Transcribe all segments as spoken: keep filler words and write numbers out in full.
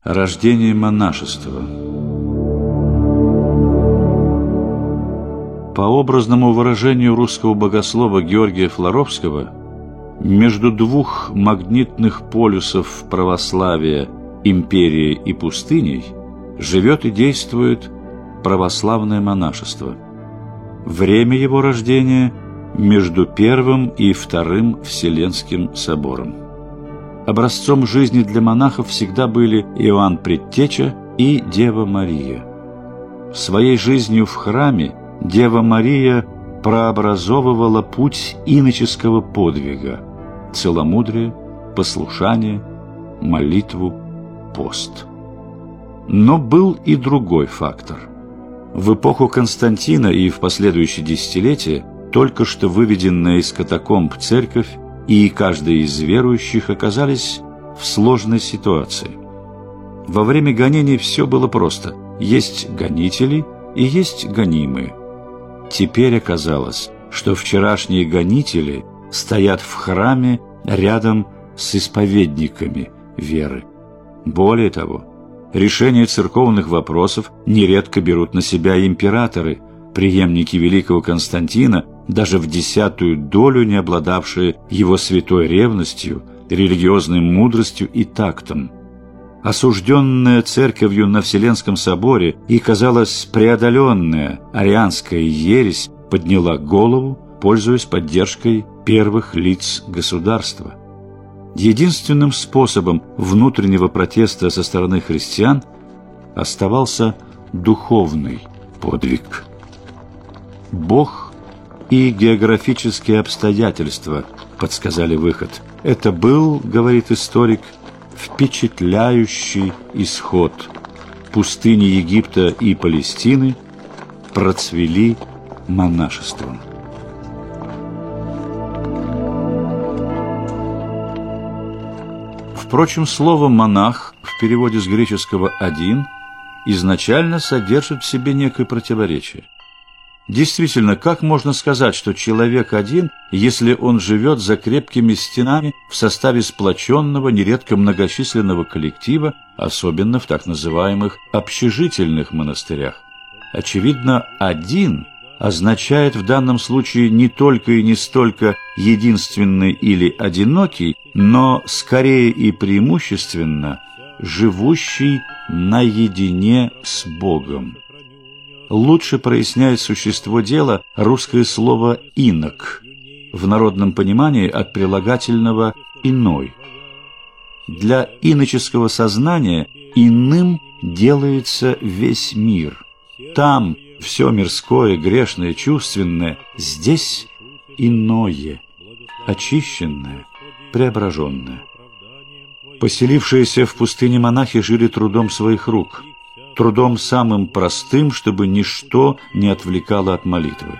Рождение монашества. По образному выражению русского богослова Георгия Флоровского, между двух магнитных полюсов православия, империи и пустыней, живет и действует православное монашество. Время его рождения между Первым и Вторым Вселенским собором. Образцом жизни для монахов всегда были Иоанн Предтеча и Дева Мария. Своей жизнью в храме Дева Мария прообразовывала путь иноческого подвига, целомудрие, послушание, молитву, пост. Но был и другой фактор. В эпоху Константина и в последующие десятилетия только что выведенная из катакомб церковь и каждый из верующих оказались в сложной ситуации. Во время гонений все было просто. Есть гонители и есть гонимые. Теперь оказалось, что вчерашние гонители стоят в храме рядом с исповедниками веры. Более того, решение церковных вопросов нередко берут на себя императоры, преемники великого Константина, даже в десятую долю не обладавшие его святой ревностью, религиозной мудростью и тактом. Осужденная церковью на Вселенском соборе и, казалось, преодоленная арианская ересь подняла голову, пользуясь поддержкой первых лиц государства. Единственным способом внутреннего протеста со стороны христиан оставался духовный подвиг. Бог и географические обстоятельства подсказали выход. Это был, говорит историк, впечатляющий исход. Пустыни Египта и Палестины процвели монашеством. Впрочем, слово «монах» в переводе с греческого «один» изначально содержит в себе некое противоречие. Действительно, как можно сказать, что человек один, если он живет за крепкими стенами в составе сплоченного, нередко многочисленного коллектива, особенно в так называемых общежительных монастырях? Очевидно, «один» означает в данном случае не только и не столько единственный или одинокий, но скорее и преимущественно живущий наедине с Богом. Лучше проясняет существо дела русское слово «инок», в народном понимании от прилагательного «иной». Для иноческого сознания иным делается весь мир. Там все мирское, грешное, чувственное, здесь иное, очищенное, преображенное. Поселившиеся в пустыне монахи жили трудом своих рук, трудом самым простым, чтобы ничто не отвлекало от молитвы.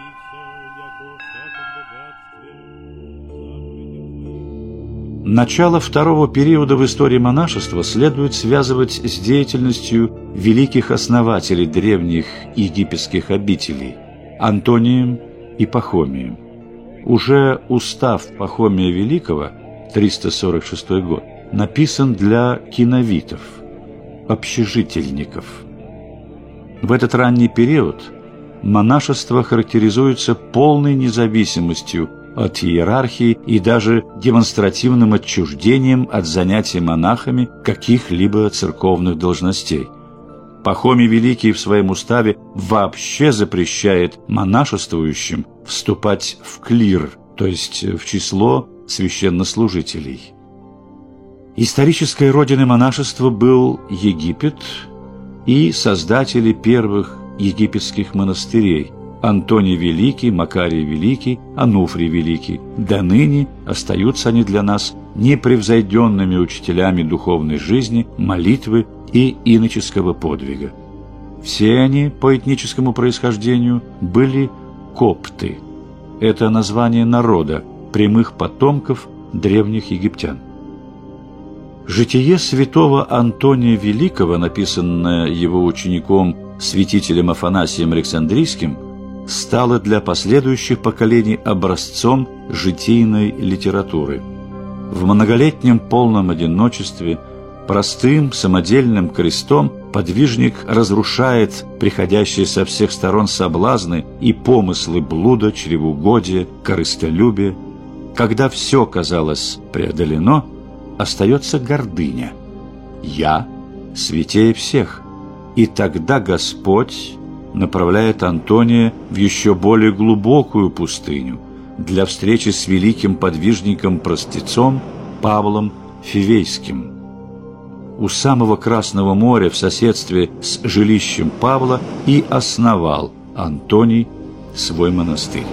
Начало второго периода в истории монашества следует связывать с деятельностью великих основателей древних египетских обителей – Антонием и Пахомием. Уже устав Пахомия Великого, триста сорок шестой год, написан для киновитов, общежительников. В этот ранний период монашество характеризуется полной независимостью от иерархии и даже демонстративным отчуждением от занятий монахами каких-либо церковных должностей. Пахомий Великий в своем уставе вообще запрещает монашествующим вступать в клир, то есть в число священнослужителей. Исторической родиной монашества был Египет и создатели первых египетских монастырей – Антоний Великий, Макарий Великий, Ануфрий Великий. До ныне остаются они для нас непревзойденными учителями духовной жизни, молитвы и иноческого подвига. Все они по этническому происхождению были копты. Это название народа, прямых потомков древних египтян. Житие святого Антония Великого, написанное его учеником, святителем Афанасием Александрийским, стало для последующих поколений образцом житийной литературы. В многолетнем полном одиночестве, Простым самодельным крестом подвижник разрушает приходящие со всех сторон соблазны и помыслы блуда, чревоугодия, корыстолюбия. Когда все казалось преодолено, остается гордыня. «Я святее всех». И тогда Господь направляет Антония в еще более глубокую пустыню для встречи с великим подвижником-простецом Павлом Фивейским. У самого Красного моря в соседстве с жилищем Павла и основал Антоний свой монастырь.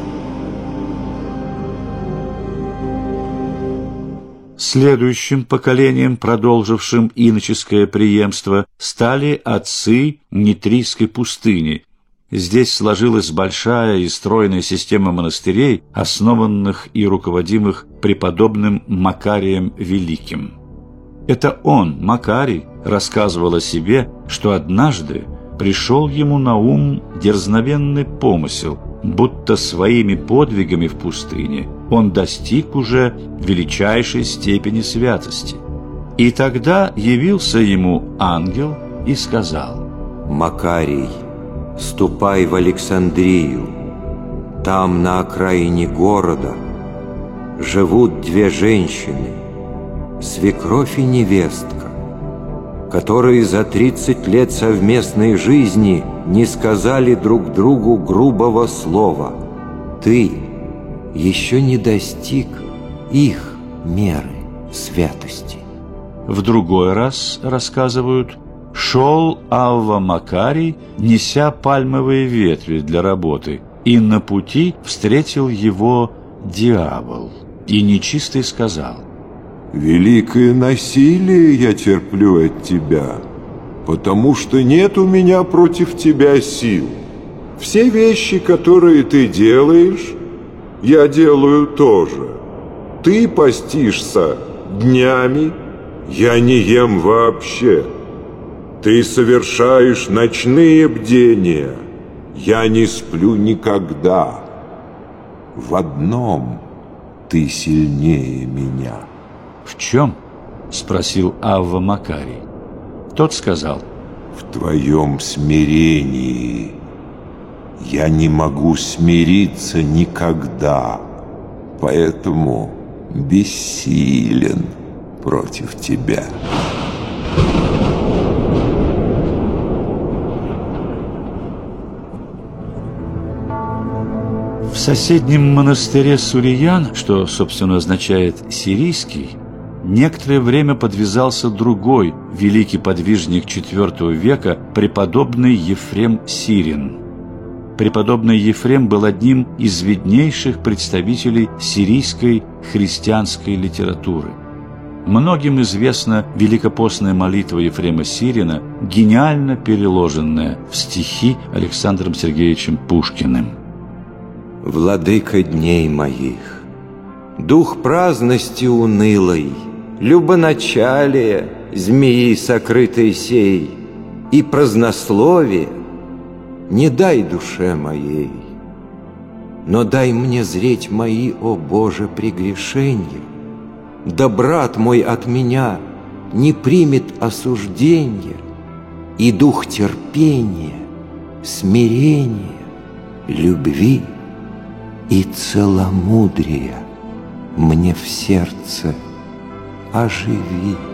Следующим поколением, продолжившим иноческое преемство, стали отцы Нитрийской пустыни. Здесь сложилась большая и стройная система монастырей, основанных и руководимых преподобным Макарием Великим. Это он, Макарий, рассказывал о себе, что однажды пришел ему на ум дерзновенный помысел, будто своими подвигами в пустыне он достиг уже величайшей степени святости. И тогда явился ему ангел и сказал: «Макарий, ступай в Александрию. Там, на окраине города, живут две женщины, свекровь и невестка, которые за тридцать лет совместной жизни не сказали друг другу грубого слова. Ты еще не достиг их меры святости». В другой раз, рассказывают, шел Авва Макарий, неся пальмовые ветви для работы, и на пути встретил его дьявол, и нечистый сказал: «Великое насилие я терплю от тебя, потому что нет у меня против тебя сил. Все вещи, которые ты делаешь, я делаю тоже. Ты постишься днями, я не ем вообще. Ты совершаешь ночные бдения, я не сплю никогда. В одном ты сильнее меня». «В чем?» – спросил Авва Макарий. Тот сказал: «В твоем смирении. Я не могу смириться никогда, поэтому бессилен против тебя». В соседнем монастыре Суриян, что, собственно, означает «сирийский», некоторое время подвязался другой великий подвижник четвёртого века, преподобный Ефрем Сирин. Преподобный Ефрем был одним из виднейших представителей сирийской христианской литературы. Многим известна великопостная молитва Ефрема Сирина, гениально переложенная в стихи Александром Сергеевичем Пушкиным. «Владыка дней моих, дух праздности унылой, любоначалие змеи сокрытой сей и празднословие не дай душе моей, но дай мне зреть мои, о Боже, прегрешения, да брат мой от меня не примет осуждения, и дух терпения, смирения, любви и целомудрия мне в сердце оживи».